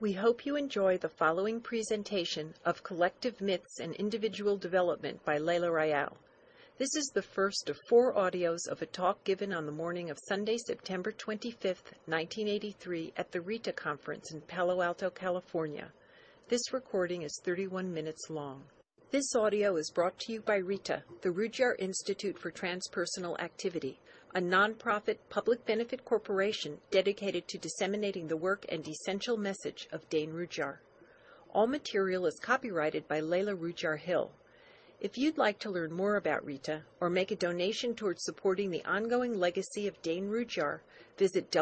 We hope you enjoy the following presentation of Collective Myths and Individual Development by Layla Rayal. This is the first of 4 audios of a talk given on the morning of Sunday, September 25th, 1983 at the RITA conference in Palo Alto, California. This recording is 31 minutes long. This audio is brought to you by RITA, the Rudyard Institute for Transpersonal Activity, a nonprofit public benefit corporation dedicated to disseminating the work and essential message of Dane Rudhyar. All material is copyrighted by Layla Rudhyar Hill. If you'd like to learn more about RITA or make a donation towards supporting the ongoing legacy of Dane Rudhyar, visit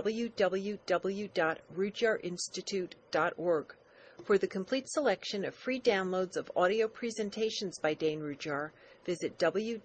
www.rudyardinstitute.org. For the complete selection of free downloads of audio presentations by Dane Rudhyar, visit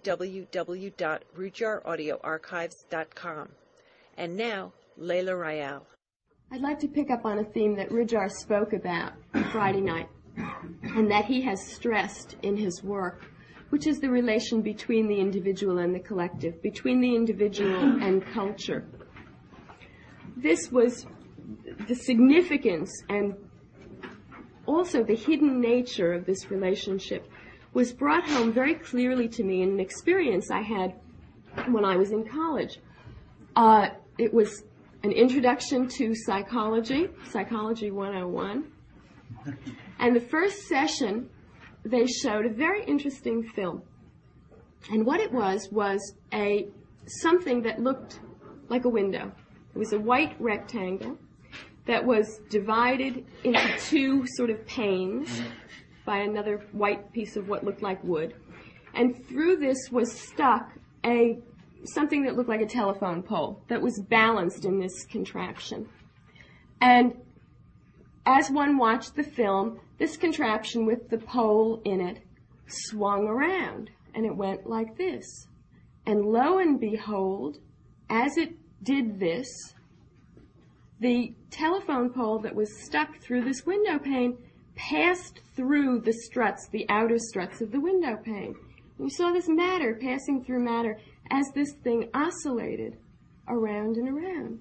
www.rudhyaraudioarchives.com. And now, Layla Rayal. I'd like to pick up on a theme that Rudhyar spoke about Friday night, and that he has stressed in his work, which is the relation between the individual and the collective, between the individual and culture. This was the significance and also the hidden nature of this relationship was brought home very clearly to me in an experience I had when I was in college. It was an introduction to psychology, Psychology 101. And the first session, they showed a very interesting film. And what it was something that looked like a window. It was a white rectangle that was divided into 2 sort of panes by another white piece of what looked like wood. And through this was stuck something that looked like a telephone pole that was balanced in this contraption. And as one watched the film, this contraption with the pole in it swung around, and it went like this. And lo and behold, as it did this, the telephone pole that was stuck through this window pane passed through the struts, the outer struts of the window pane. You saw this matter passing through matter as this thing oscillated around and around.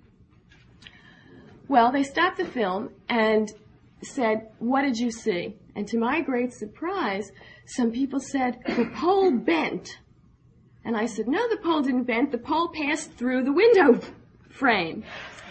Well, they stopped the film and said, "What did you see?" And to my great surprise, some people said, "The pole bent." And I said, "No, the pole didn't bend. The pole passed through the window frame."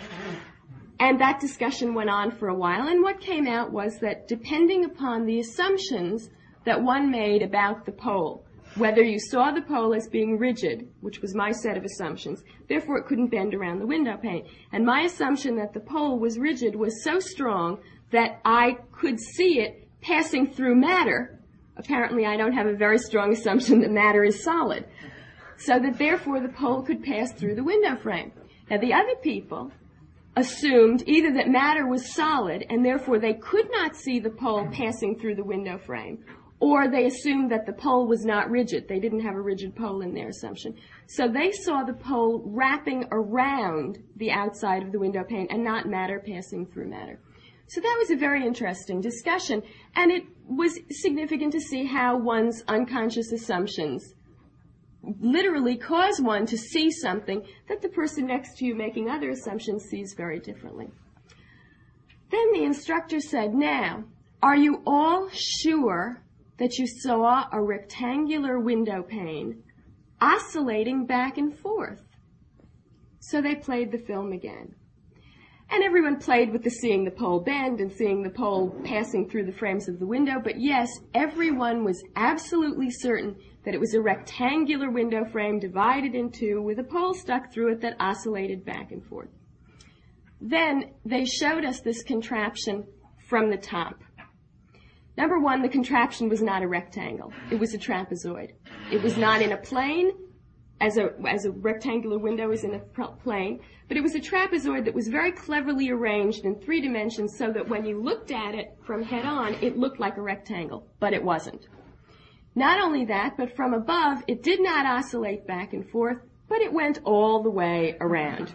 And that discussion went on for a while, and what came out was that depending upon the assumptions that one made about the pole, whether you saw the pole as being rigid, which was my set of assumptions, therefore it couldn't bend around the window pane, and my assumption that the pole was rigid was so strong that I could see it passing through matter. Apparently I don't have a very strong assumption that matter is solid, so that therefore the pole could pass through the window frame. Now the other people assumed either that matter was solid and therefore they could not see the pole passing through the window frame, or they assumed that the pole was not rigid. They didn't have a rigid pole in their assumption. So they saw the pole wrapping around the outside of the window pane and not matter passing through matter. So that was a very interesting discussion, and it was significant to see how one's unconscious assumptions literally cause one to see something that the person next to you making other assumptions sees very differently. Then the instructor said, "Now, are you all sure that you saw a rectangular window pane oscillating back and forth?" So they played the film again. And everyone played with the seeing the pole bend and seeing the pole passing through the frames of the window, but yes, everyone was absolutely certain that it was a rectangular window frame divided in 2 with a pole stuck through it that oscillated back and forth. Then they showed us this contraption from the top. Number 1, the contraption was not a rectangle. It was a trapezoid. It was not in a plane, as a rectangular window is in a plane, but it was a trapezoid that was very cleverly arranged in 3 dimensions so that when you looked at it from head on, it looked like a rectangle, but it wasn't. Not only that, but from above, it did not oscillate back and forth, but it went all the way around.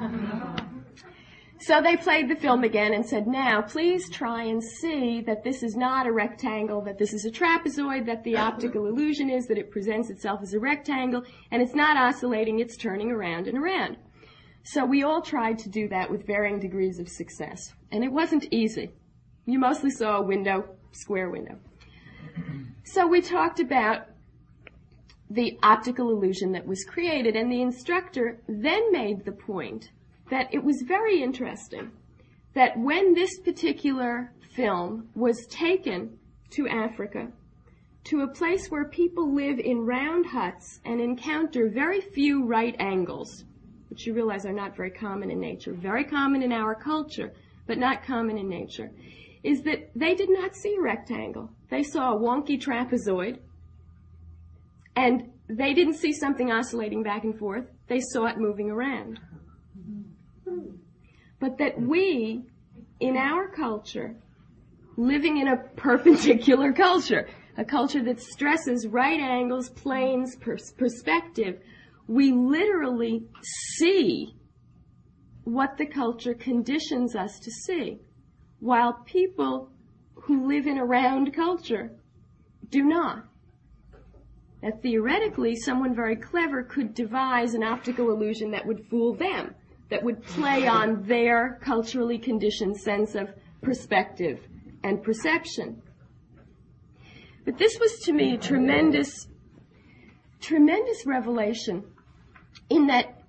So they played the film again and said, "Now, please try and see that this is not a rectangle, that this is a trapezoid, that the optical illusion is that it presents itself as a rectangle, and it's not oscillating, it's turning around and around." So we all tried to do that with varying degrees of success. And it wasn't easy. You mostly saw a window, square window. So we talked about the optical illusion that was created, and the instructor then made the point that it was very interesting that when this particular film was taken to Africa, to a place where people live in round huts and encounter very few right angles, which you realize are not very common in nature, very common in our culture, but not common in nature, is that they did not see a rectangle. They saw a wonky trapezoid, and they didn't see something oscillating back and forth. They saw it moving around. But that we, in our culture, living in a perpendicular culture, a culture that stresses right angles, planes, perspective, we literally see what the culture conditions us to see, while people who live in a round culture do not. Now, theoretically, someone very clever could devise an optical illusion that would fool them, that would play on their culturally conditioned sense of perspective and perception. But this was, to me, a tremendous revelation, in that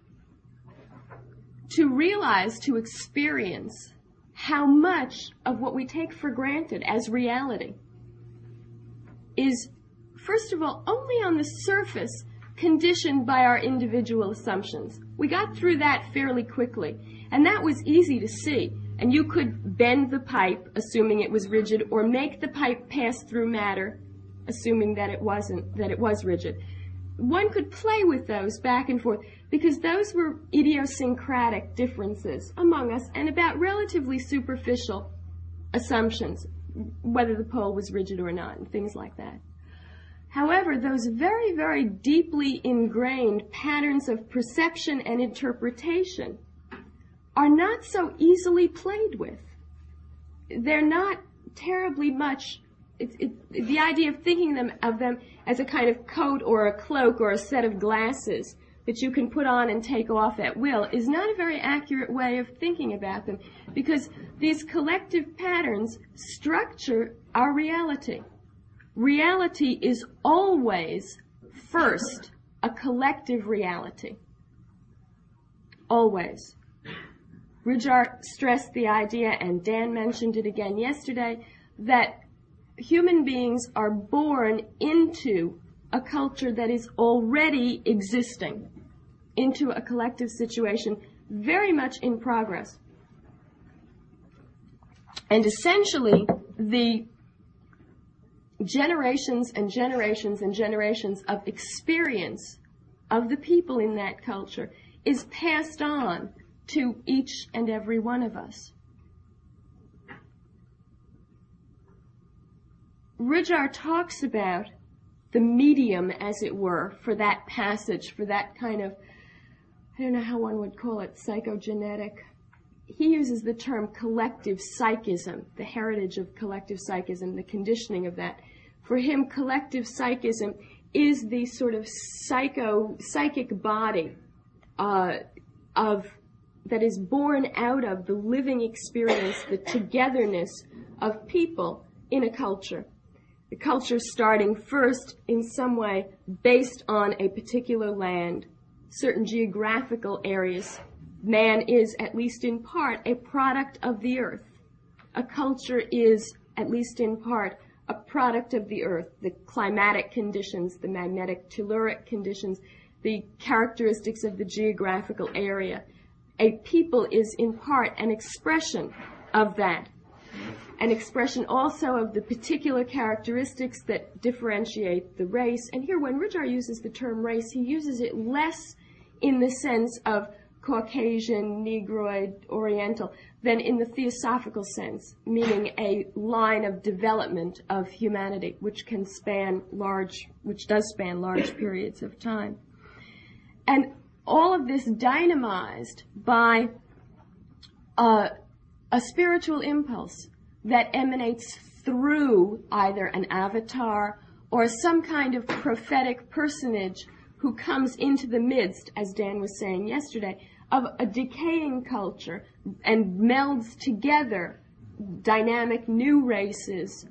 to realize, to experience how much of what we take for granted as reality is, first of all, only on the surface conditioned by our individual assumptions. We got through that fairly quickly, and that was easy to see. And you could bend the pipe, assuming it was rigid, or make the pipe pass through matter, assuming that it was rigid. One could play with those back and forth, because those were idiosyncratic differences among us and about relatively superficial assumptions, whether the pole was rigid or not, and things like that. However, those very, very deeply ingrained patterns of perception and interpretation are not so easily played with. They're not terribly much. The idea of thinking of them as a kind of coat or a cloak or a set of glasses that you can put on and take off at will is not a very accurate way of thinking about them, because these collective patterns structure our reality. Reality is always, first, a collective reality. Always. Rudyard stressed the idea, and Dan mentioned it again yesterday, that human beings are born into a culture that is already existing, into a collective situation very much in progress. And essentially, the generations and generations and generations of experience of the people in that culture is passed on to each and every one of us. Rudyard talks about the medium, as it were, for that passage, for that kind of, I don't know how one would call it, psychogenetic. He uses the term collective psychism, the heritage of collective psychism, the conditioning of that. For him, collective psychism is the sort of psychic body that is born out of the living experience, the togetherness of people in a culture. The culture starting first in some way based on a particular land, certain geographical areas. Man is, at least in part, a product of the earth. A culture is, at least in part, a product of the earth, the climatic conditions, the magnetic telluric conditions, the characteristics of the geographical area. A people is, in part, an expression of that. An expression also of the particular characteristics that differentiate the race. And here, when Rudyard uses the term race, he uses it less in the sense of Caucasian, Negroid, Oriental, than in the theosophical sense, meaning a line of development of humanity, which does span large periods of time. And all of this dynamized by a spiritual impulse that emanates through either an avatar or some kind of prophetic personage who comes into the midst, as Dan was saying yesterday, of a decaying culture and melds together dynamic new races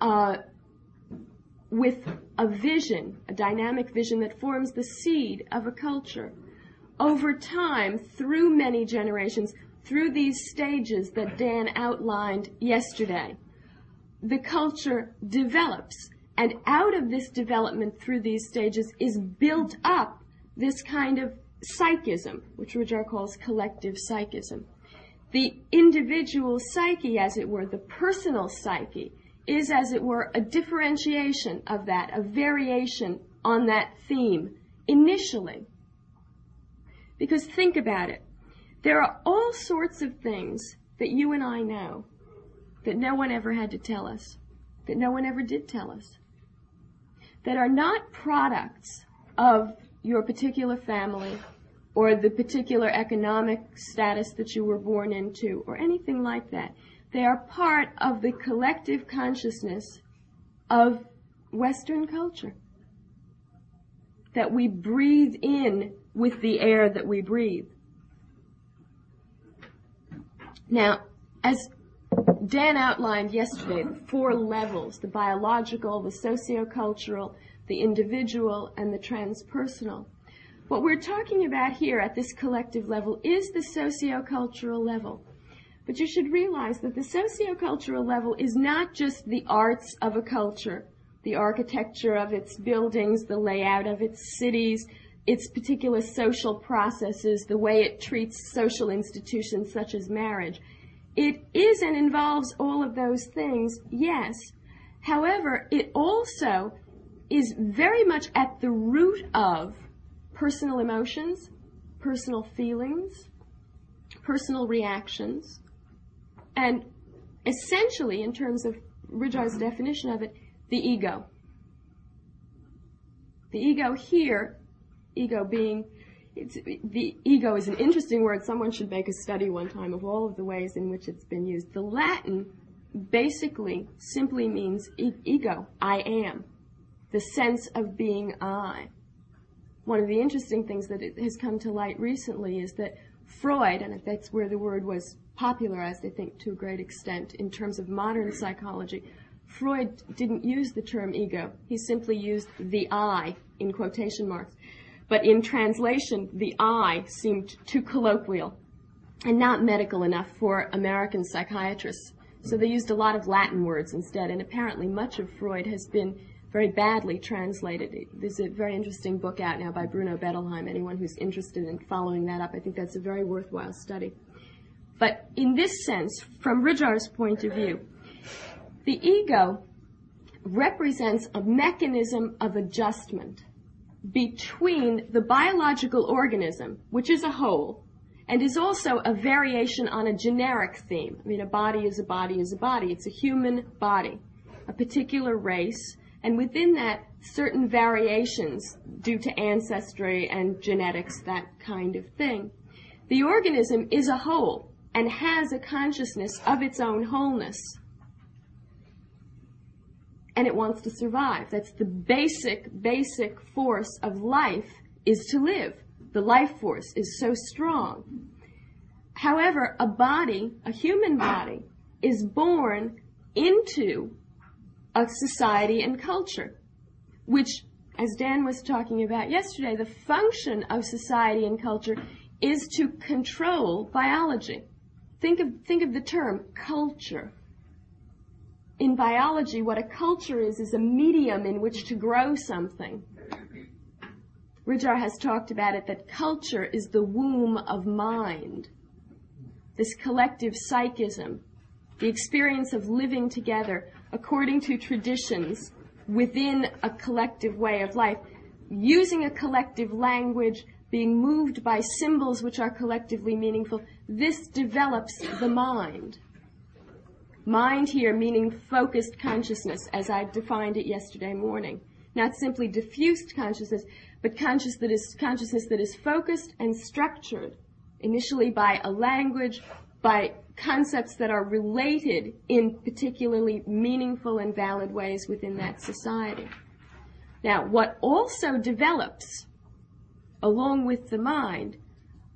with a vision, a dynamic vision that forms the seed of a culture. Over time, through many generations, through these stages that Dan outlined yesterday, the culture develops. And out of this development through these stages is built up this kind of psychism, which Rudyard calls collective psychism. The individual psyche, as it were, the personal psyche, is, as it were, a differentiation of that, a variation on that theme initially. Because think about it. There are all sorts of things that you and I know that no one ever had to tell us, that no one ever did tell us, that are not products of your particular family or the particular economic status that you were born into or anything like that. They are part of the collective consciousness of Western culture that we breathe in with the air that we breathe. Now, as Dan outlined yesterday, the 4 levels, the biological, the sociocultural, the individual, and the transpersonal. What we're talking about here at this collective level is the sociocultural level. But you should realize that the sociocultural level is not just the arts of a culture, the architecture of its buildings, the layout of its cities, its particular social processes, the way it treats social institutions such as marriage. It is and involves all of those things, yes. However, it also is very much at the root of personal emotions, personal feelings, personal reactions, and essentially, in terms of Rudyard's definition of it, the ego. The ego here, ego being, the ego is an interesting word. Someone should make a study one time of all of the ways in which it's been used. The Latin basically simply means ego, I am, the sense of being I. One of the interesting things that has come to light recently is that Freud, and that's where the word was popularized, I think, to a great extent in terms of modern psychology, Freud didn't use the term ego. He simply used the I in quotation marks. But in translation, the I seemed too colloquial and not medical enough for American psychiatrists. So they used a lot of Latin words instead, and apparently much of Freud has been very badly translated. There's a very interesting book out now by Bruno Bettelheim. Anyone who's interested in following that up, I think that's a very worthwhile study. But in this sense, from Rudyard's point of view, the ego represents a mechanism of adjustment between the biological organism, which is a whole, and is also a variation on a generic theme. I mean, a body is a body is a body. It's a human body, a particular race, and within that, certain variations due to ancestry and genetics, that kind of thing. The organism is a whole and has a consciousness of its own wholeness. And it wants to survive. That's the basic force of life, is to live. The life force is so strong. However, a body, a human body, is born into a society and culture, which, as Dan was talking about yesterday, the function of society and culture is to control biology. Think of the term culture. In biology, what a culture is a medium in which to grow something. Rudyard has talked about it, that culture is the womb of mind. This collective psychism, the experience of living together according to traditions within a collective way of life, using a collective language, being moved by symbols which are collectively meaningful, this develops the mind. Mind here meaning focused consciousness, as I defined it yesterday morning. Not simply diffused consciousness, but consciousness that is focused and structured, initially by a language, by concepts that are related in particularly meaningful and valid ways within that society. Now, what also develops, along with the mind,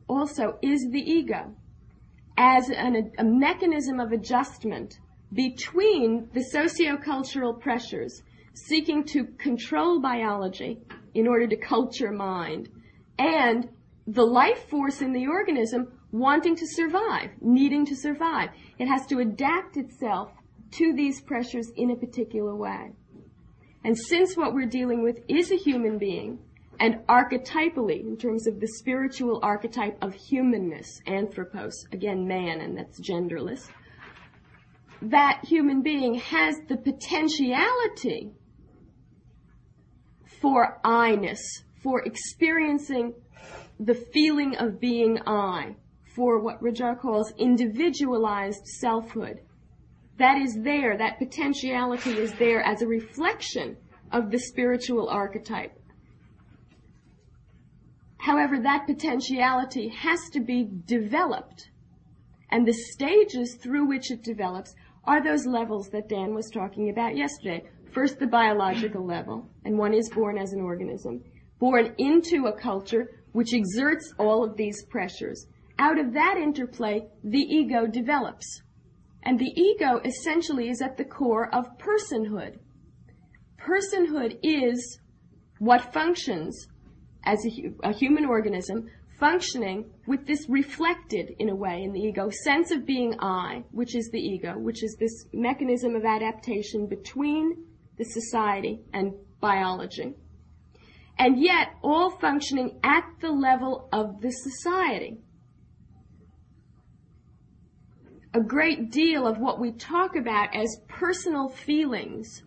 also is the ego as a mechanism of adjustment between the sociocultural pressures seeking to control biology in order to culture mind and the life force in the organism wanting to survive, needing to survive. It has to adapt itself to these pressures in a particular way. And since what we're dealing with is a human being, and archetypally, in terms of the spiritual archetype of humanness, anthropos, again man, and that's genderless, that human being has the potentiality for I-ness, for experiencing the feeling of being I, for what Rajar calls individualized selfhood. That is there, that potentiality is there as a reflection of the spiritual archetype. However, that potentiality has to be developed, and the stages through which it develops are those levels that Dan was talking about yesterday. First, the biological level, and one is born as an organism, born into a culture which exerts all of these pressures. Out of that interplay, the ego develops. And the ego essentially is at the core of personhood. Personhood is what functions as a human organism, functioning with this reflected, in a way, in the ego, sense of being I, which is the ego, which is this mechanism of adaptation between the society and biology. And yet, all functioning at the level of the society. A great deal of what we talk about as personal feelings.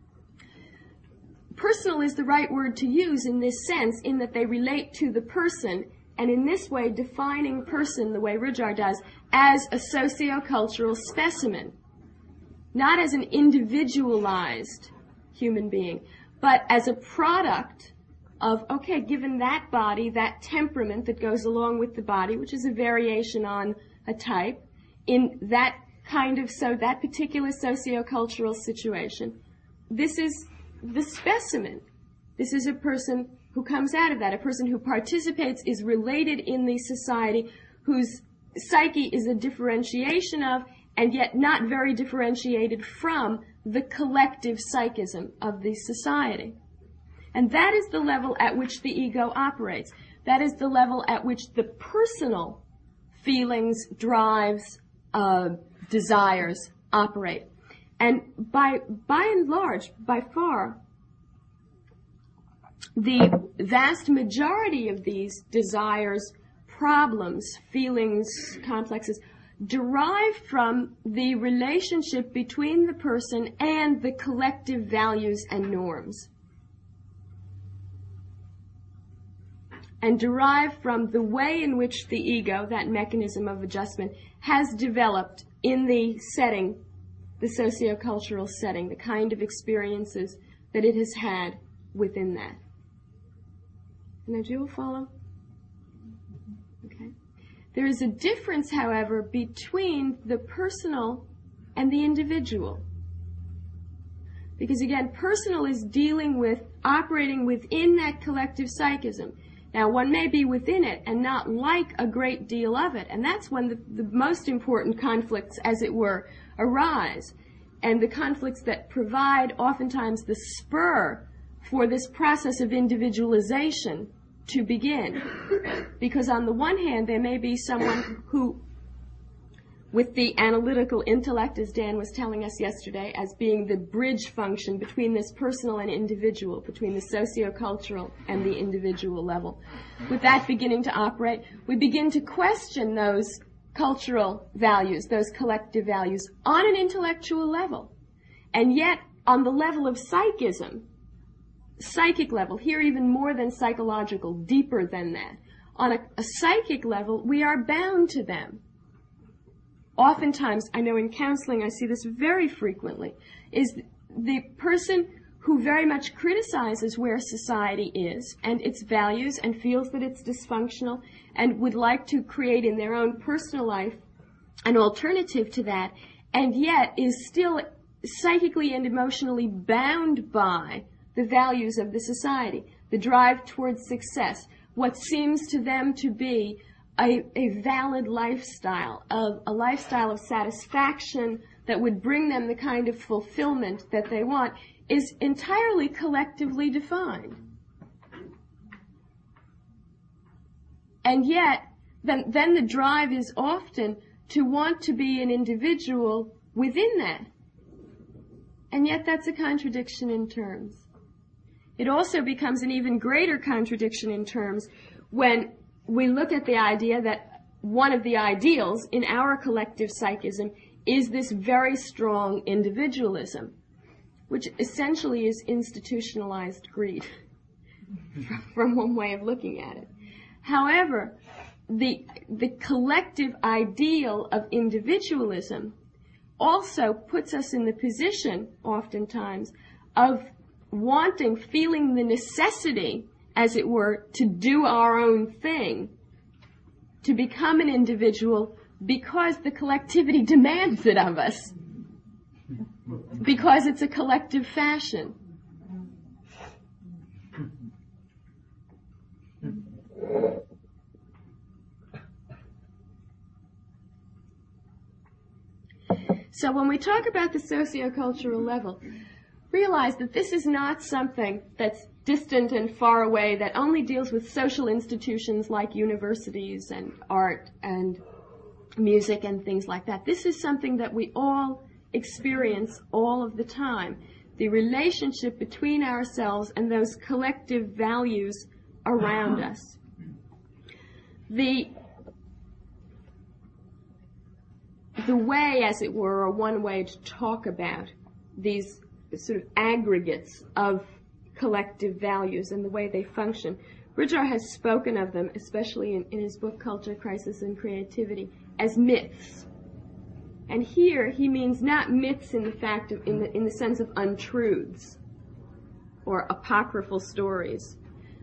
Personal is the right word to use in this sense, in that they relate to the person, and in this way defining person, the way Rudyard does, as a sociocultural specimen. Not as an individualized human being, but as a product of, okay, given that body, that temperament that goes along with the body, which is a variation on a type, in that kind of, so that particular sociocultural situation, this is the specimen. This is a person who comes out of that, a person who participates, is related in the society, whose psyche is a differentiation of, and yet not very differentiated from, the collective psychism of the society. And that is the level at which the ego operates. That is the level at which the personal feelings, drives, desires operate. And by and large, by far, the vast majority of these desires, problems, feelings, complexes, derive from the relationship between the person and the collective values and norms. And derive from the way in which the ego, that mechanism of adjustment, has developed in the setting, the sociocultural setting, the kind of experiences that it has had within that. Now, do you all follow? Okay. There is a difference, however, between the personal and the individual. Because again, personal is dealing with, operating within that collective psychism. Now, one may be within it and not like a great deal of it, and that's when the most important conflicts, as it were, arise, and the conflicts that provide oftentimes the spur for this process of individualization to begin. Because on the one hand, there may be someone who, with the analytical intellect, as Dan was telling us yesterday, as being the bridge function between this personal and individual, between the sociocultural and the individual level. With that beginning to operate, we begin to question those cultural values, those collective values, on an intellectual level. And yet, on the level of psychism, psychic level, here even more than psychological, deeper than that, on a psychic level, we are bound to them. Oftentimes, I know in counseling I see this very frequently, is the person who very much criticizes where society is and its values and feels that it's dysfunctional and would like to create in their own personal life an alternative to that, and yet is still psychically and emotionally bound by the values of the society, the drive towards success, what seems to them to be a valid lifestyle, a lifestyle of satisfaction that would bring them the kind of fulfillment that they want, is entirely collectively defined. And yet, then the drive is often to want to be an individual within that. And yet that's a contradiction in terms. It also becomes an even greater contradiction in terms when we look at the idea that one of the ideals in our collective psychism is this very strong individualism, which essentially is institutionalized greed, from one way of looking at it. However, the collective ideal of individualism also puts us in the position, oftentimes, of feeling the necessity, as it were, to do our own thing, to become an individual because the collectivity demands it of us, because it's a collective fashion. So when we talk about the sociocultural level, realize that this is not something that's distant and far away, that only deals with social institutions like universities and art and music and things like that. This is something that we all experience all of the time. The relationship between ourselves and those collective values around us. The way, as it were, or one way to talk about these sort of aggregates of collective values and the way they function. Bridger has spoken of them, especially in his book Culture, Crisis, and Creativity, as myths. And here he means not myths in the fact of, in the sense of untruths or apocryphal stories,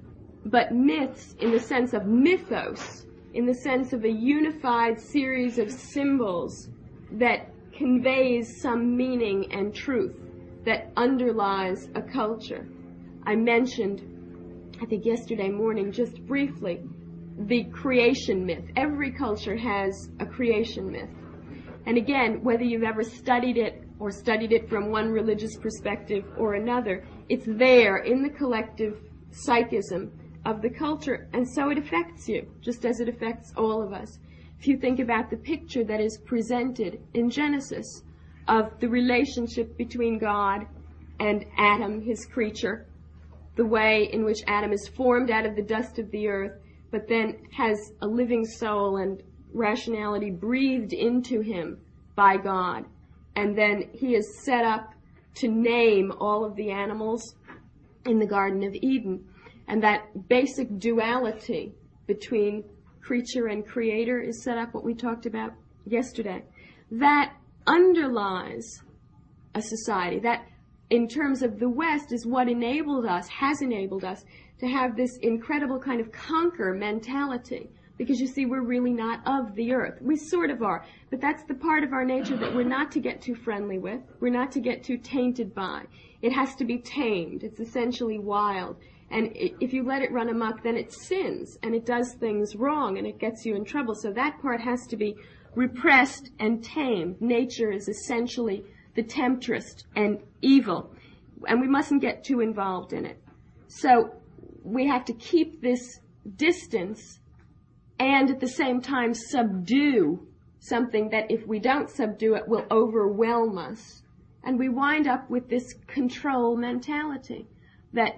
but myths in the sense of mythos, in the sense of a unified series of symbols that conveys some meaning and truth that underlies a culture. I mentioned, I think yesterday morning, just briefly, the creation myth. Every culture has a creation myth. And again, whether you've ever studied it or studied it from one religious perspective or another, it's there in the collective psychism of the culture, and so it affects you, just as it affects all of us. If you think about the picture that is presented in Genesis of the relationship between God and Adam, his creature, the way in which Adam is formed out of the dust of the earth, but then has a living soul and rationality breathed into him by God, and then he is set up to name all of the animals in the Garden of Eden. And that basic duality between creature and creator is set up, what we talked about yesterday. That underlies a society. That, in terms of the West, is what has enabled us to have this incredible kind of conquer mentality. Because you see, we're really not of the earth. We sort of are. But that's the part of our nature that we're not to get too friendly with. We're not to get too tainted by. It has to be tamed. It's essentially wild. And if you let it run amok, then it sins, and it does things wrong, and it gets you in trouble. So that part has to be repressed and tamed. Nature is essentially the temptress and evil, and we mustn't get too involved in it. So we have to keep this distance and at the same time subdue something that, if we don't subdue it, will overwhelm us. And we wind up with this control mentality that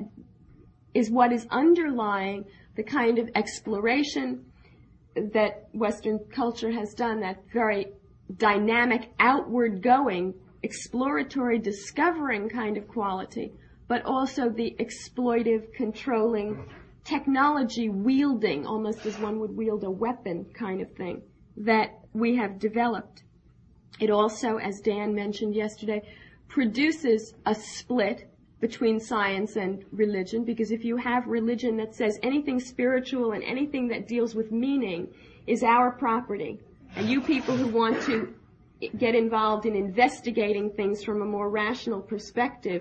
is what is underlying the kind of exploration that Western culture has done, that very dynamic, outward-going, exploratory, discovering kind of quality, but also the exploitive, controlling, technology-wielding, almost as one would wield a weapon kind of thing, that we have developed. It also, as Dan mentioned yesterday, produces a split between science and religion, because if you have religion that says anything spiritual and anything that deals with meaning is our property, and you people who want to get involved in investigating things from a more rational perspective,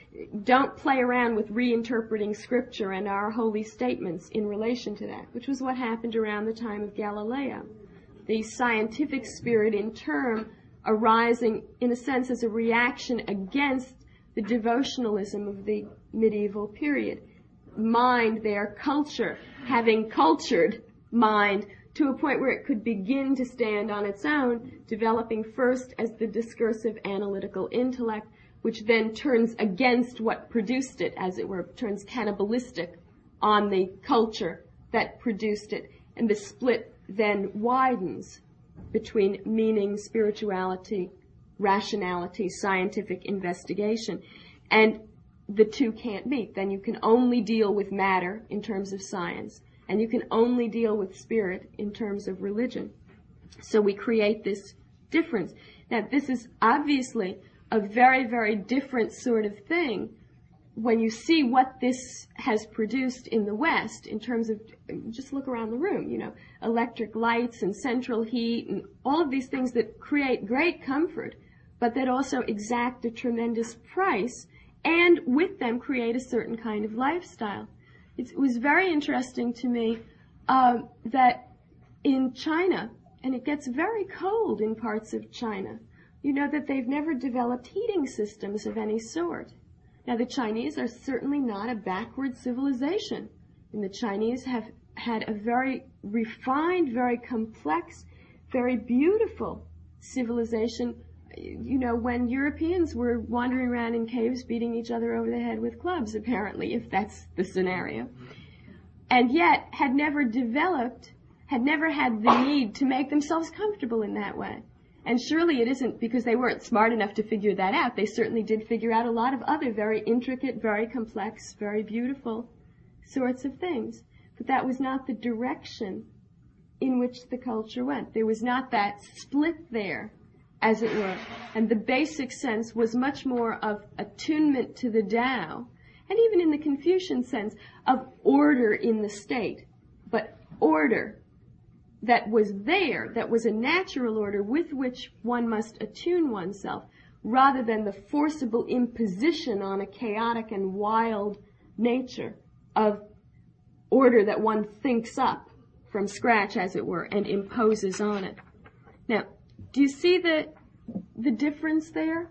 don't play around with reinterpreting Scripture and our holy statements in relation to that, which was what happened around the time of Galileo. The scientific spirit in turn arising, in a sense, as a reaction against the devotionalism of the medieval period. Mind, their culture, having cultured mind to a point where it could begin to stand on its own, developing first as the discursive analytical intellect, which then turns against what produced it, as it were, turns cannibalistic on the culture that produced it. And the split then widens between meaning, spirituality, rationality, scientific investigation. And the two can't meet. Then you can only deal with matter in terms of science, and you can only deal with spirit in terms of religion. So we create this difference. Now, this is obviously a very, very different sort of thing when you see what this has produced in the West in terms of, just look around the room, electric lights and central heat and all of these things that create great comfort, but that also exact a tremendous price and with them create a certain kind of lifestyle. It was very interesting to me that in China, and it gets very cold in parts of China, that they've never developed heating systems of any sort. Now, the Chinese are certainly not a backward civilization, and the Chinese have had a very refined, very complex, very beautiful civilization, when Europeans were wandering around in caves beating each other over the head with clubs, apparently, if that's the scenario, and yet had never had the need to make themselves comfortable in that way. And surely it isn't because they weren't smart enough to figure that out. They certainly did figure out a lot of other very intricate, very complex, very beautiful sorts of things. But that was not the direction in which the culture went. There was not that split there, as it were. And the basic sense was much more of attunement to the Tao, and even in the Confucian sense of order in the state, but order that was there, that was a natural order with which one must attune oneself, rather than the forcible imposition on a chaotic and wild nature of order that one thinks up from scratch, as it were, and imposes on it. Now, do you see the difference there?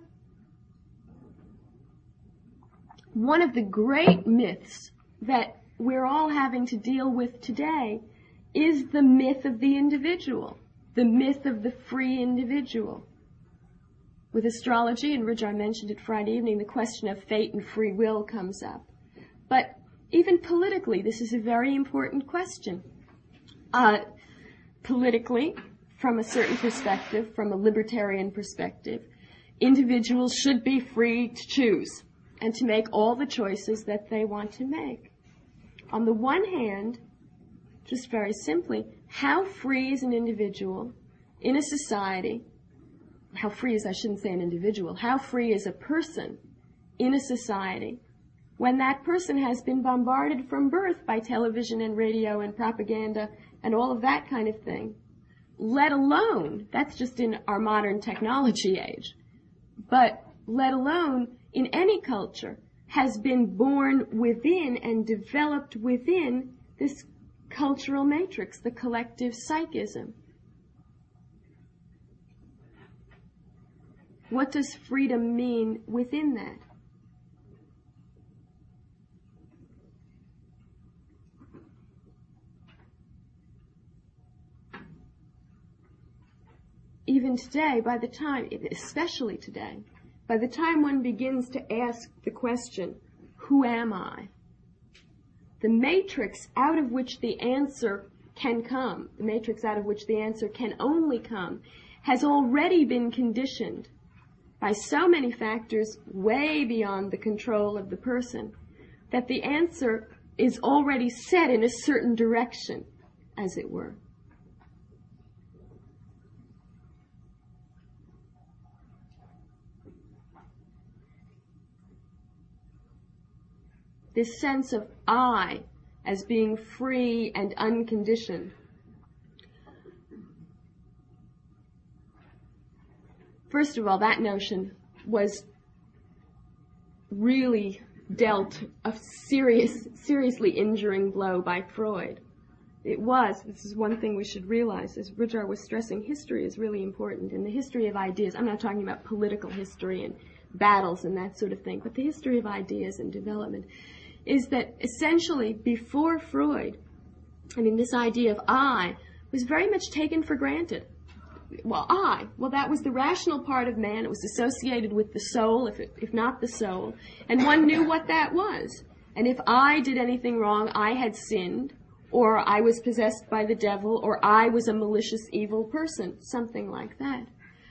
One of the great myths that we're all having to deal with today is the myth of the individual, the myth of the free individual. With astrology, and which I mentioned it Friday evening, the question of fate and free will comes up. But even politically, this is a very important question. Politically, from a certain perspective, from a libertarian perspective, individuals should be free to choose and to make all the choices that they want to make. On the one hand, just very simply, how free is an individual in a society? How free is, I shouldn't say an individual, how free is a person in a society when that person has been bombarded from birth by television and radio and propaganda and all of that kind of thing? Let alone, that's just in our modern technology age, but let alone in any culture, has been born within and developed within this cultural matrix, the collective psychism. What does freedom mean within that? Even today, especially today, by the time one begins to ask the question, who am I? The matrix out of which the answer can come, the matrix out of which the answer can only come, has already been conditioned by so many factors way beyond the control of the person that the answer is already set in a certain direction, as it were. This sense of I as being free and unconditioned. First of all, that notion was really dealt a seriously injuring blow by Freud. This is one thing we should realize, as Rudyard was stressing, history is really important. And the history of ideas, I'm not talking about political history and battles and that sort of thing, but the history of ideas and development, is that essentially before Freud, this idea of I was very much taken for granted. Well, that was the rational part of man. It was associated with the soul, if not the soul. And one knew what that was. And if I did anything wrong, I had sinned, or I was possessed by the devil, or I was a malicious, evil person, something like that.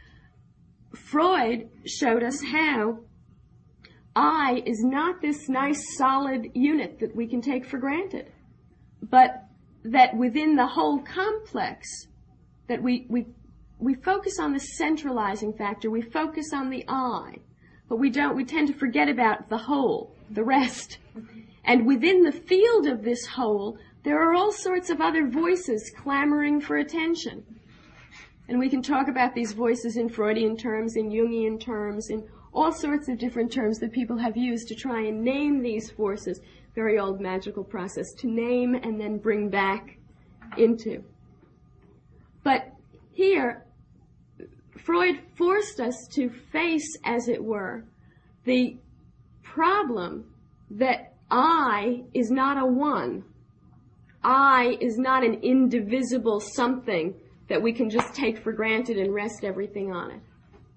Freud showed us how I is not this nice, solid unit that we can take for granted, but that within the whole complex, that we focus on the centralizing factor, we focus on the I, but we tend to forget about the whole, the rest. And within the field of this whole, there are all sorts of other voices clamoring for attention. And we can talk about these voices in Freudian terms, in Jungian terms, in all sorts of different terms that people have used to try and name these forces. Very old magical process, to name and then bring back into. But here, Freud forced us to face, as it were, the problem that I is not a one. I is not an indivisible something that we can just take for granted and rest everything on it.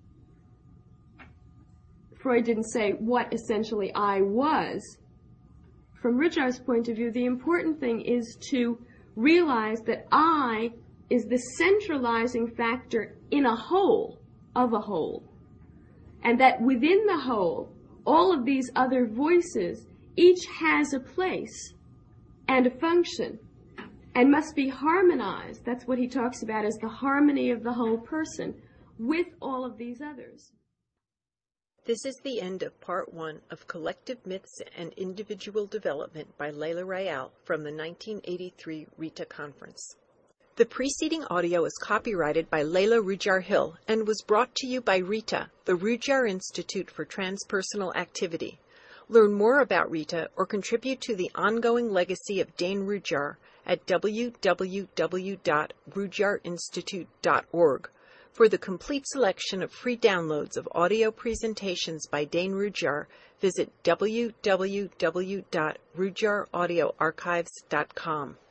Freud didn't say what essentially I was. From Rudyard's point of view, the important thing is to realize that I is the centralizing factor in a whole, of a whole. And that within the whole, all of these other voices, each has a place and a function and must be harmonized. That's what he talks about as the harmony of the whole person with all of these others. This is the end of Part 1 of Collective Myths and Individual Development by Layla Rayal from the 1983 Rita Conference. The preceding audio is copyrighted by Layla Rudyard Hill and was brought to you by RITA, the Rudyard Institute for Transpersonal Activity. Learn more about RITA or contribute to the ongoing legacy of Dane Rudyard at www.rudyardinstitute.org. For the complete selection of free downloads of audio presentations by Dane Rudyard, visit www.rudyardaudioarchives.com.